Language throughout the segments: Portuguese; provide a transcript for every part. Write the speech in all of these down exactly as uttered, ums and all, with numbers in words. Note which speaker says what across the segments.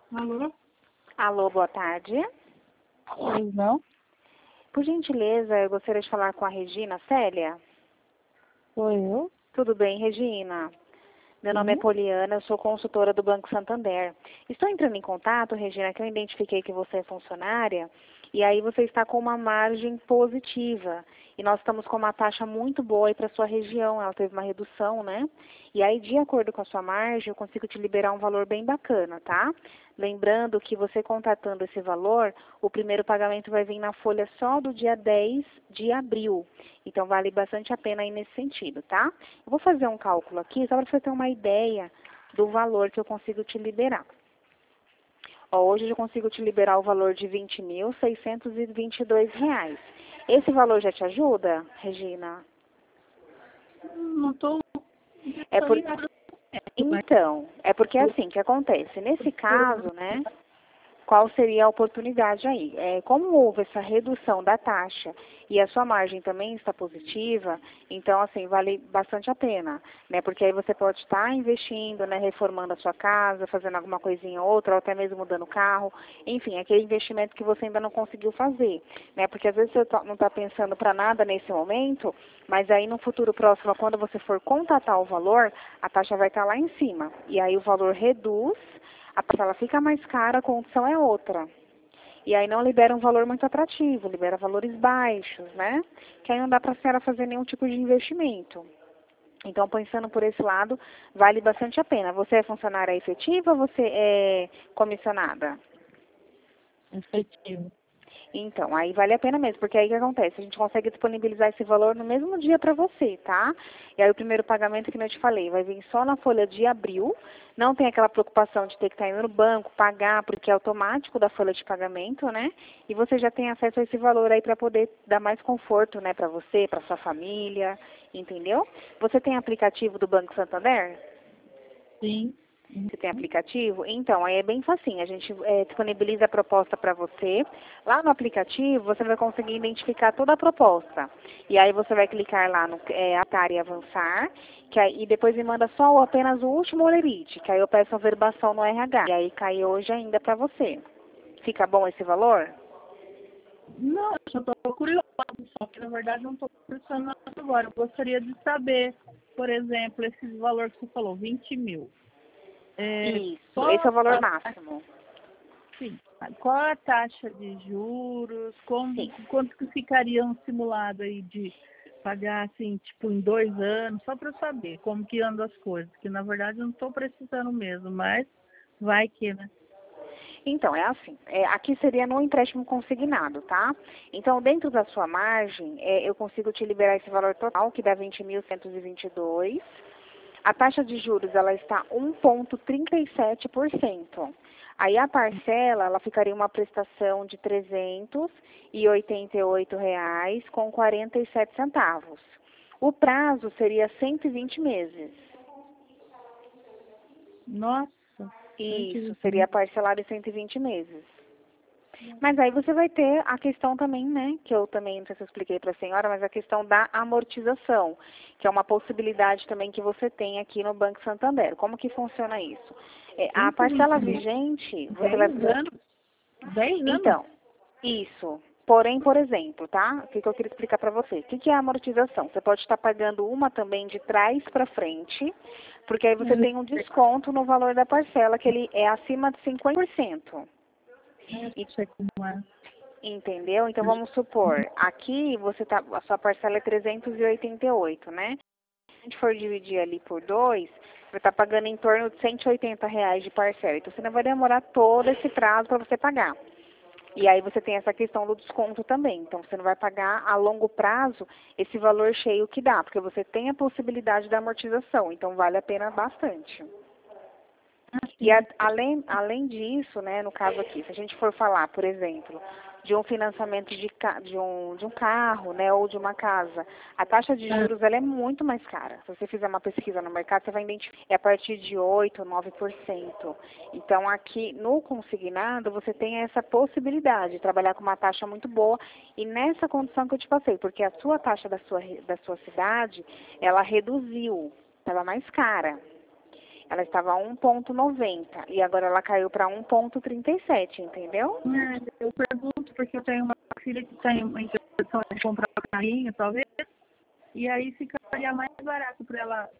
Speaker 1: Alô?
Speaker 2: Alô, boa tarde.
Speaker 1: Pois não?
Speaker 2: Por gentileza, eu gostaria de falar com a Regina Célia.
Speaker 1: Sou eu?
Speaker 2: Tudo bem, Regina? Meu nome é
Speaker 1: Sim.
Speaker 2: Poliana, eu sou consultora do Banco Santander. Estou entrando em contato, Regina, que eu identifiquei que você é funcionária e aí você está com uma margem positiva. E nós estamos com uma taxa muito boa aí para a sua região, ela teve uma redução, né? E aí, de acordo com a sua margem, eu consigo te liberar um valor bem bacana, tá? Lembrando que você contratando esse valor, o primeiro pagamento vai vir na folha só do dia dez de abril. Então, vale bastante a pena aí nesse sentido, tá? Eu vou fazer um cálculo aqui, só para você ter uma ideia do valor que eu consigo te liberar. Ó, hoje eu consigo te liberar o valor de vinte mil seiscentos e vinte e dois reais. Esse valor já te ajuda, Regina?
Speaker 1: Não tô.
Speaker 2: É
Speaker 1: Tô
Speaker 2: por...
Speaker 1: em nada. Mas
Speaker 2: Então, é porque é assim que acontece. Nesse caso, né, qual seria a oportunidade aí? É, como houve essa redução da taxa e a sua margem também está positiva, então, assim, vale bastante a pena, né? Porque aí você pode estar investindo, né, reformando a sua casa, fazendo alguma coisinha ou outra, ou até mesmo mudando o carro, enfim, aquele investimento que você ainda não conseguiu fazer, né? Porque às vezes você tá- não está pensando para nada nesse momento, mas aí no futuro próximo, quando você for contatar o valor, a taxa vai estar lá em cima, e aí o valor reduz, a parcela fica mais cara, a condição é outra. E aí não libera um valor muito atrativo, libera valores baixos, né? Que aí não dá para a senhora fazer nenhum tipo de investimento. Então, pensando por esse lado, vale bastante a pena. Você é funcionária efetiva ou você é comissionada?
Speaker 1: efetivo.
Speaker 2: Então, aí vale a pena mesmo, porque aí o que acontece? A gente consegue disponibilizar esse valor no mesmo dia para você, tá? E aí o primeiro pagamento que eu te falei vai vir só na folha de abril, não tem aquela preocupação de ter que estar indo no banco, pagar, porque é automático da folha de pagamento, né? E você já tem acesso a esse valor aí para poder dar mais conforto, né, para você, para sua família, entendeu? Você tem aplicativo do Banco Santander?
Speaker 1: Sim.
Speaker 2: Você tem aplicativo? Então, aí é bem facinho. A gente é, disponibiliza a proposta para você. Lá no aplicativo, você vai conseguir identificar toda a proposta. E aí você vai clicar lá no é, atar e avançar, que aí, e depois me manda só ou apenas o último olerite, que aí eu peço a verbação no R H. E aí cai hoje ainda para você. Fica bom esse valor?
Speaker 1: Não, eu só tô curiosa, só que na verdade não tô pensando nada agora. Eu gostaria de saber, por exemplo, esse valor que você falou, vinte mil. É,
Speaker 2: Isso, esse é
Speaker 1: qual,
Speaker 2: o valor
Speaker 1: a,
Speaker 2: máximo.
Speaker 1: sim, qual a taxa de juros? Como,
Speaker 2: Sim.
Speaker 1: quanto que ficaria um simulado aí de pagar assim, tipo, em dois anos, só para eu saber como que andam as coisas, que na verdade eu não estou precisando mesmo, mas vai que, né?
Speaker 2: Então, é assim, é, aqui seria no empréstimo consignado, tá? Então, dentro da sua margem, é, eu consigo te liberar esse valor total, que dá vinte mil cento e vinte e dois. A taxa de juros, ela está um vírgula trinta e sete por cento. Aí a parcela, ela ficaria uma prestação de trezentos e oitenta e oito reais com quarenta e sete centavos. O prazo seria cento e vinte meses.
Speaker 1: Nossa, cento e
Speaker 2: Isso,
Speaker 1: vinte
Speaker 2: seria
Speaker 1: mil.
Speaker 2: parcelado em cento e vinte meses. Mas aí você vai ter a questão também, né, que eu também, não sei se eu expliquei para a senhora, mas a questão da amortização, que é uma possibilidade também que você tem aqui no Banco Santander. Como que funciona isso? É, a
Speaker 1: cento e vinte
Speaker 2: parcela
Speaker 1: mil,
Speaker 2: vigente, você vai...
Speaker 1: dez anos, dez anos.
Speaker 2: Então, isso. Porém, por exemplo, tá? O que que eu queria explicar para você? O que que é a amortização? Você pode estar pagando uma também de trás para frente, porque aí você tem um desconto no valor da parcela, que ele é acima de cinquenta por cento.
Speaker 1: Eu
Speaker 2: E
Speaker 1: sei como é.
Speaker 2: Entendeu? Então vamos supor, aqui você tá, a sua parcela é trezentos e oitenta e oito, né? Se a gente for dividir ali por dois, você está pagando em torno de cento e oitenta reais de parcela. Então você não vai demorar todo esse prazo para você pagar. E aí você tem essa questão do desconto também. Então você não vai pagar a longo prazo esse valor cheio que dá, porque você tem a possibilidade da amortização. Então vale a pena bastante. E a, além, além disso, né, no caso aqui, se a gente for falar, por exemplo, de um financiamento de, ca- de, um, de um carro, né, ou de uma casa, a taxa de juros ela é muito mais cara. Se você fizer uma pesquisa no mercado, você vai identificar, é a partir de oito, nove por cento. Então, aqui no consignado, você tem essa possibilidade de trabalhar com uma taxa muito boa e nessa condição que eu te passei, porque a sua taxa da sua, re- da sua cidade, ela reduziu, estava mais cara. Ela estava a um ponto noventa e agora ela caiu para um ponto trinta e sete, entendeu?
Speaker 1: É, eu pergunto porque eu tenho uma filha que tem uma intenção de comprar um carrinho, talvez, e aí ficaria mais barato para ela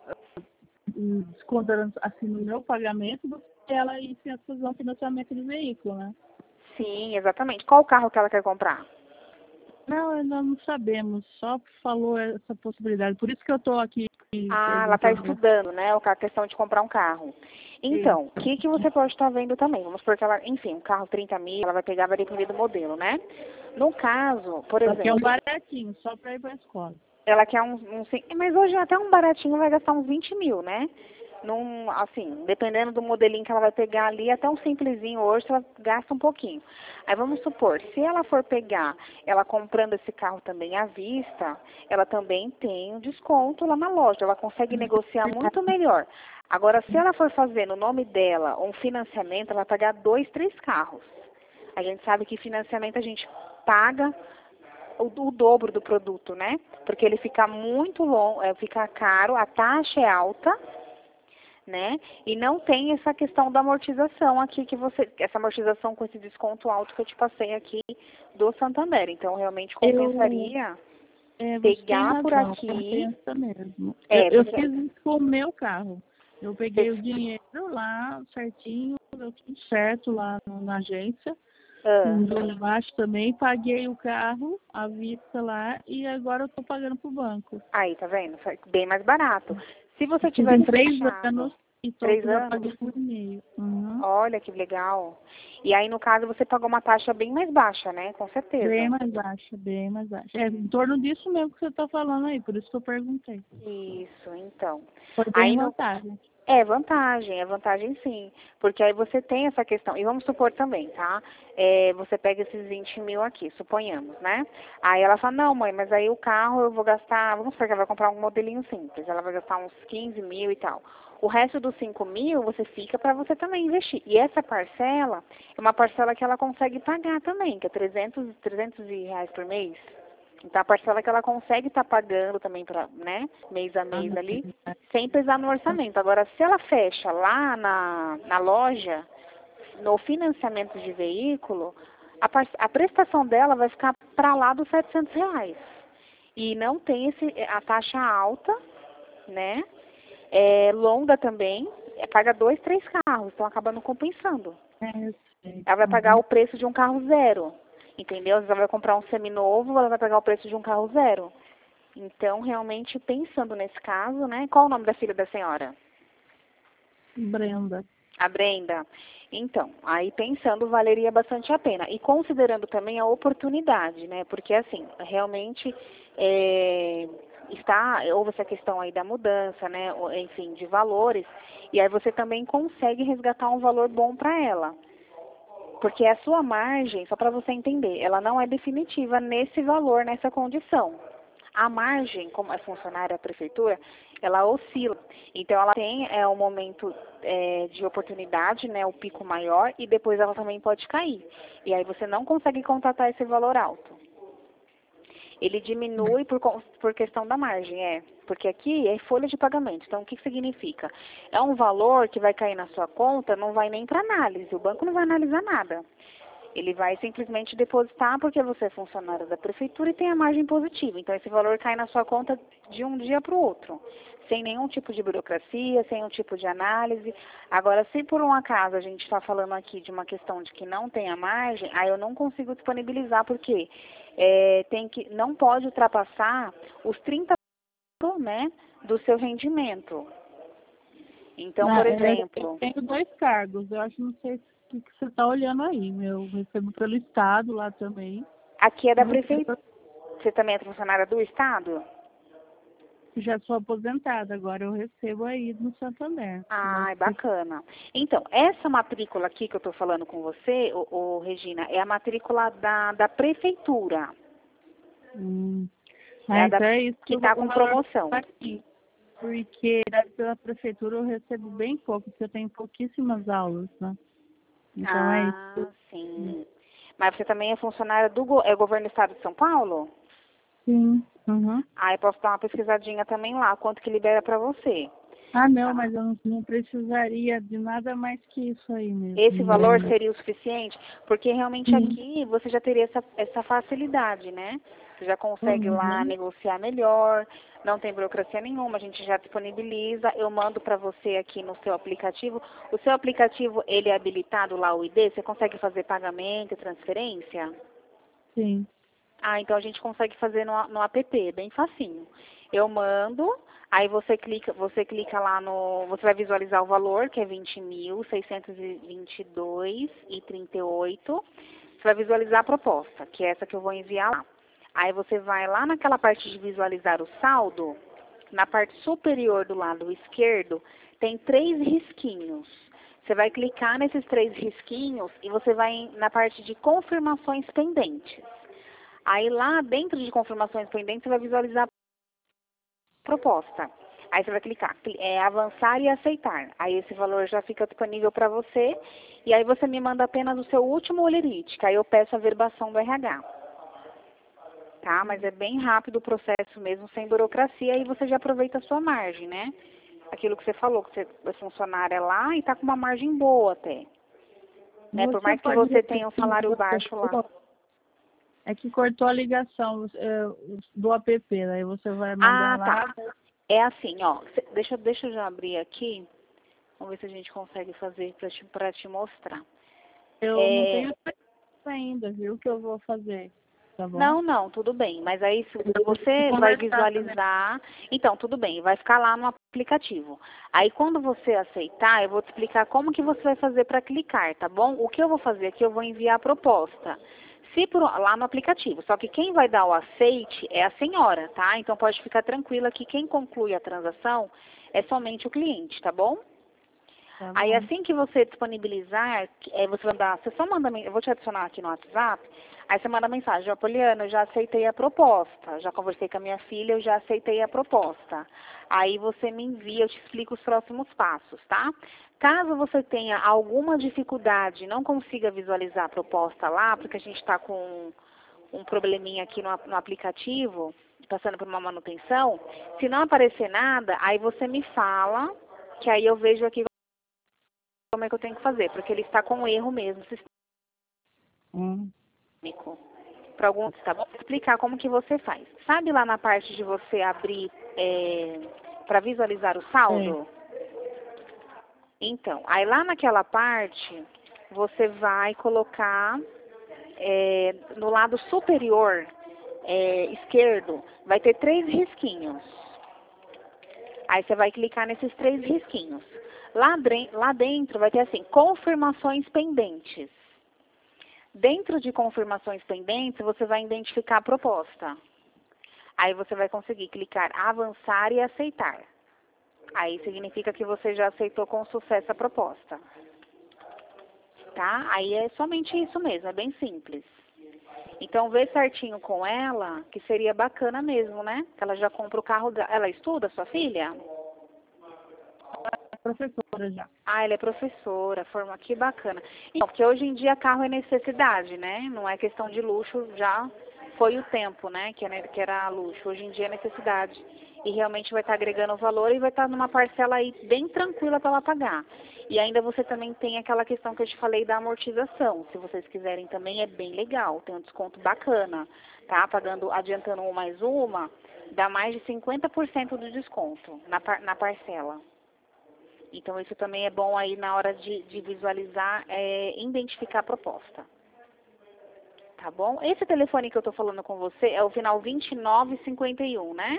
Speaker 1: hum, descontando assim no meu pagamento do que ela ir fazer um financiamento de veículo, né?
Speaker 2: Sim, exatamente. Qual o carro que ela quer comprar?
Speaker 1: Não, ainda não sabemos, só falou essa possibilidade. Por isso que eu estou aqui
Speaker 2: Ah, ela está
Speaker 1: perguntando.
Speaker 2: estudando, né? A questão de comprar um carro. Então, o que, que você pode estar vendo também? Vamos supor que ela, enfim, um carro trinta mil, ela vai pegar, vai depender do modelo, né? No caso, por
Speaker 1: Só que é um
Speaker 2: exemplo,
Speaker 1: baratinho, só para ir para a escola.
Speaker 2: ela quer um, um, sim- mas hoje até um baratinho vai gastar uns vinte mil, né? Num, assim, dependendo do modelinho que ela vai pegar ali, até um simplesinho hoje ela gasta um pouquinho. Aí vamos supor, se ela for pegar, ela comprando esse carro também à vista, ela também tem um desconto lá na loja, ela consegue negociar muito melhor. Agora, se ela for fazer no nome dela um financiamento, ela vai pagar dois, três carros. A gente sabe que financiamento a gente paga o, o dobro do produto, né? Porque ele fica muito longo, é, fica caro, a taxa é alta, né? E não tem essa questão da amortização aqui que você, essa amortização com esse desconto alto que eu te passei aqui do Santander. Então realmente compensaria
Speaker 1: Eu, é, você tem
Speaker 2: pegar por
Speaker 1: razão,
Speaker 2: aqui.
Speaker 1: compensa mesmo. Eu,
Speaker 2: É,
Speaker 1: eu
Speaker 2: porque
Speaker 1: fiz isso com o meu carro. Eu peguei o dinheiro lá certinho, deu tudo certo lá no- na agência.
Speaker 2: ah,
Speaker 1: Lá embaixo também, paguei o carro à vista lá e agora eu estou pagando pro banco.
Speaker 2: aí, tá vendo? Foi bem mais barato. Se você
Speaker 1: Fiz em
Speaker 2: tivesse
Speaker 1: três
Speaker 2: fechado
Speaker 1: anos e tô,
Speaker 2: três
Speaker 1: já
Speaker 2: anos,
Speaker 1: paguei por e-mail. Uhum.
Speaker 2: olha que legal. E aí, no caso, você pagou uma taxa bem mais baixa, né? Com
Speaker 1: Bem
Speaker 2: certeza.
Speaker 1: mais baixa, bem mais baixa. É em torno disso mesmo que você está falando aí, por isso que eu perguntei.
Speaker 2: Isso, então.
Speaker 1: Foi bem
Speaker 2: Aí no,
Speaker 1: vantagem.
Speaker 2: é vantagem, é vantagem sim. Porque aí você tem essa questão. E vamos supor também, tá? É, você pega esses vinte mil aqui, suponhamos, né? Aí ela fala, não, mãe, mas aí o carro eu vou gastar, vamos supor que ela vai comprar um modelinho simples, ela vai gastar uns quinze mil e tal. O resto dos cinco mil você fica para você também investir. E essa parcela é uma parcela que ela consegue pagar também, que é trezentos, trezentos reais por mês. Então, a parcela que ela consegue estar pagando também, pra, né, mês a
Speaker 1: Ah,
Speaker 2: mês
Speaker 1: não.
Speaker 2: ali, sem pesar no orçamento. Agora, se ela fecha lá na, na loja, no financiamento de veículo, a, par- a prestação dela vai ficar para lá dos setecentos reais. E não tem esse, a taxa alta, né, é, longa também, é, paga dois, três carros, então acaba não compensando.
Speaker 1: É, eu sei.
Speaker 2: Ela vai pagar
Speaker 1: Uhum.
Speaker 2: o preço de um carro zero. Entendeu? Às vezes ela vai comprar um seminovo, ela vai pagar o preço de um carro zero. Então, realmente, pensando nesse caso, né? Qual o nome da filha da senhora?
Speaker 1: Brenda.
Speaker 2: A Brenda. Então, aí pensando, valeria bastante a pena. E considerando também a oportunidade, né? Porque, assim, realmente, é, está, houve essa questão aí da mudança, né? Enfim, de valores. E aí você também consegue resgatar um valor bom para ela. Porque a sua margem, só para você entender, ela não é definitiva nesse valor, nessa condição. A margem, como é funcionária da prefeitura, ela oscila. Então, ela tem é, um momento é, de oportunidade, né, o pico maior, e depois ela também pode cair. E aí você não consegue contratar esse valor alto. Ele diminui por, con- por questão da margem, é. Porque aqui é folha de pagamento. Então, o que que significa? É um valor que vai cair na sua conta, não vai nem para análise. O banco não vai analisar nada. Ele vai simplesmente depositar porque você é funcionário da prefeitura e tem a margem positiva. Então, esse valor cai na sua conta de um dia para o outro, sem nenhum tipo de burocracia, sem nenhum tipo de análise. Agora, se por um acaso a gente está falando aqui de uma questão de que não tem a margem, aí eu não consigo disponibilizar, porque é, tem que, não pode ultrapassar os trinta por cento, né, do seu rendimento. Então,
Speaker 1: Ah,
Speaker 2: por
Speaker 1: é, eu
Speaker 2: exemplo,
Speaker 1: tenho dois cargos. Eu acho, não sei o que, que você está olhando aí. Eu recebo pelo Estado lá também.
Speaker 2: aqui é
Speaker 1: E
Speaker 2: da prefeitura.
Speaker 1: recebo,
Speaker 2: Você também é funcionária do Estado?
Speaker 1: já sou aposentada, agora eu recebo aí no Santander. Mas
Speaker 2: Ah, bacana. Então, essa matrícula aqui que eu estou falando com você, ô, ô, Regina, é a matrícula da, da prefeitura.
Speaker 1: hum,
Speaker 2: É
Speaker 1: ah,
Speaker 2: a da,
Speaker 1: então é isso
Speaker 2: que
Speaker 1: que o va-
Speaker 2: está
Speaker 1: o
Speaker 2: com
Speaker 1: valor
Speaker 2: promoção.
Speaker 1: está aqui. Porque pela prefeitura eu recebo bem pouco, porque eu tenho pouquíssimas aulas, né? Então é
Speaker 2: Ah,
Speaker 1: isso.
Speaker 2: sim. Mas você também é funcionária do go- é o governo do estado de São Paulo?
Speaker 1: Sim. Uhum.
Speaker 2: Ah, eu posso dar uma pesquisadinha também lá, quanto que libera para você.
Speaker 1: Ah, não, mas eu não, não precisaria de nada mais que isso aí mesmo.
Speaker 2: Esse valor
Speaker 1: Não.
Speaker 2: seria o suficiente? Porque realmente
Speaker 1: Sim.
Speaker 2: aqui você já teria essa, essa facilidade, né? Você já consegue lá
Speaker 1: Uhum.
Speaker 2: negociar melhor, não tem burocracia nenhuma, a gente já disponibiliza, eu mando para você aqui no seu aplicativo. O seu aplicativo, ele é habilitado lá, o I D? Você consegue fazer pagamento e transferência?
Speaker 1: Sim.
Speaker 2: Ah, então a gente consegue fazer no, no app, bem facinho. Eu mando, aí você clica, você clica lá no, você vai visualizar o valor, que é vinte mil seiscentos e vinte e dois e trinta e oito. Você vai visualizar a proposta, que é essa que eu vou enviar lá. Aí você vai lá naquela parte de visualizar o saldo, na parte superior do lado esquerdo, tem três risquinhos. Você vai clicar nesses três risquinhos e você vai na parte de confirmações pendentes. Aí lá dentro de confirmações pendentes, você vai visualizar a proposta. Aí você vai clicar, é, avançar e aceitar. Aí esse valor já fica disponível para você. E aí você me manda apenas o seu último olerite, que aí eu peço a verbação do R H. Tá? Mas é bem rápido o processo mesmo, sem burocracia. E você já aproveita a sua margem, né? Aquilo que você falou, que você é funcionária lá e está com uma margem boa até. Né? Por
Speaker 1: Você
Speaker 2: mais que
Speaker 1: pode
Speaker 2: você tenha um
Speaker 1: repetir o que
Speaker 2: salário
Speaker 1: você
Speaker 2: baixo lá.
Speaker 1: falou? É que cortou a ligação é, do app, daí você vai
Speaker 2: Ah,
Speaker 1: mandar
Speaker 2: tá.
Speaker 1: lá.
Speaker 2: É assim, ó. cê- Deixa, deixa eu já abrir aqui. Vamos ver se a gente consegue fazer para te, pra te mostrar.
Speaker 1: Eu não
Speaker 2: É,
Speaker 1: tenho certeza ainda, viu, o que eu vou fazer, tá bom?
Speaker 2: não, não, tudo bem. Mas aí se
Speaker 1: Eu vou
Speaker 2: você vai
Speaker 1: conversar também.
Speaker 2: visualizar. Então, tudo bem, vai ficar lá no aplicativo. Aí quando você aceitar, eu vou te explicar como que você vai fazer para clicar, tá bom? O que eu vou fazer aqui, eu vou enviar a proposta. Se por, lá no aplicativo. Só que quem vai dar o aceite é a senhora, tá? Então pode ficar tranquila que quem conclui a transação é somente o cliente, tá bom?
Speaker 1: Tá
Speaker 2: Aí
Speaker 1: bom.
Speaker 2: assim que você disponibilizar, é, você vai mandar, você só manda, men- eu vou te adicionar aqui no WhatsApp, aí você manda mensagem, ó, Poliana, eu já aceitei a proposta, já conversei com a minha filha, eu já aceitei a proposta. Aí você me envia, eu te explico os próximos passos, tá? Caso você tenha alguma dificuldade, não consiga visualizar a proposta lá, porque a gente está com um probleminha aqui no, no aplicativo, passando por uma manutenção, se não aparecer nada, aí você me fala, que aí eu vejo aqui como é que eu tenho que fazer, porque ele está com erro mesmo
Speaker 1: Hum.
Speaker 2: sistêmico. Para alguns, tá bom? Vou explicar como que você faz. Sabe lá na parte de você abrir é, para visualizar o
Speaker 1: É.
Speaker 2: saldo? Então, aí lá naquela parte, você vai colocar é, no lado superior é, esquerdo, vai ter três risquinhos. Aí você vai clicar nesses três risquinhos. Lá, lá dentro vai ter assim, confirmações pendentes. Dentro de confirmações pendentes, você vai identificar a proposta. Aí você vai conseguir clicar avançar e aceitar. Aí significa que você já aceitou com sucesso a proposta. Tá? Aí é somente isso mesmo, é bem simples. Então vê certinho com ela, que seria bacana mesmo, né? Que ela já compra o carro dela. Ela estuda, sua filha?
Speaker 1: Professora já.
Speaker 2: Ah, ela é professora, forma que bacana. Então, porque hoje em dia carro é necessidade, né? Não é questão de luxo, já foi o tempo, né? Que era, que era luxo. Hoje em dia é necessidade. E realmente vai estar agregando valor e vai estar numa parcela aí bem tranquila para ela pagar. E ainda você também tem aquela questão que eu te falei da amortização. Se vocês quiserem também é bem legal, tem um desconto bacana, tá? Pagando, adiantando uma mais uma, dá mais de cinquenta por cento do desconto na, par, na parcela. Então, isso também é bom aí na hora de, de visualizar, é, identificar a proposta. Tá bom? Esse telefone que eu tô falando com você é o final vinte e nove cinquenta e um, né?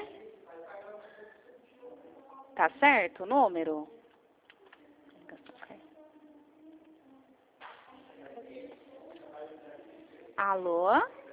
Speaker 2: Tá certo o número? Alô?